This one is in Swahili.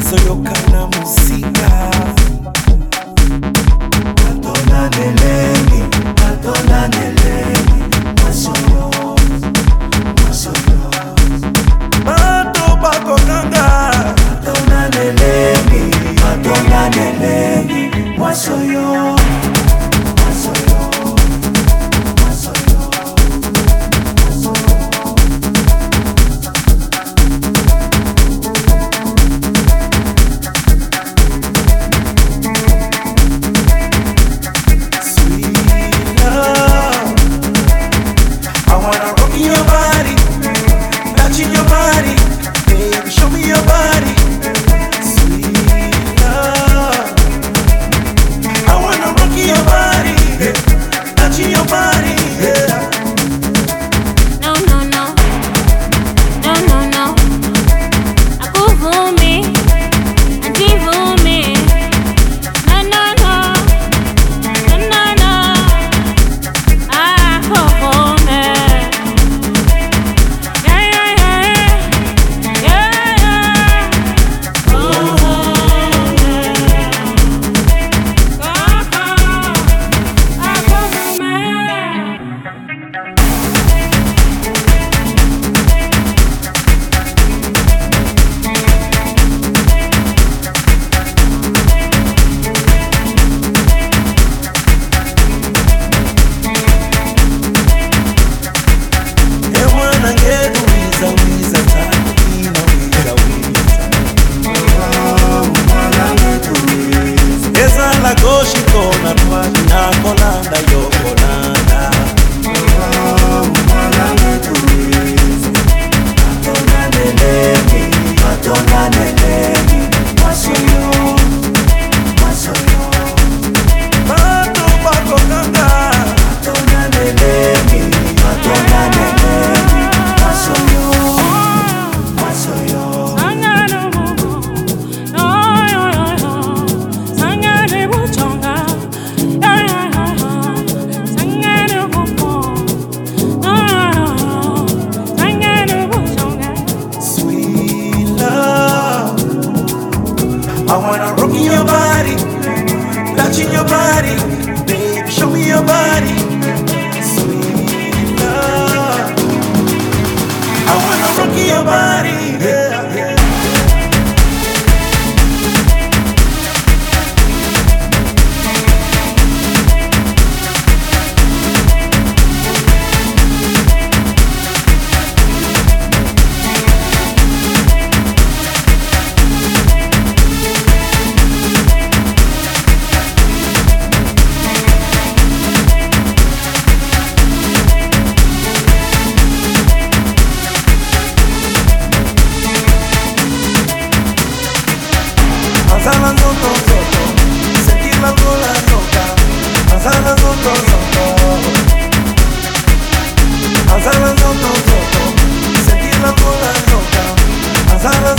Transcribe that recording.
soyokana musika Atona neleni Masoyo Bato bako kanga Atona neleni Masoyo I wanna rock in your body, touch in your body, baby, show me your body, sweet love. I wanna rock in your body, yeah, yeah. Manzana zoto zoto, sentir la cola loca. Manzana zoto zoto, manzana zoto zoto, sentir la cola loca. Manzana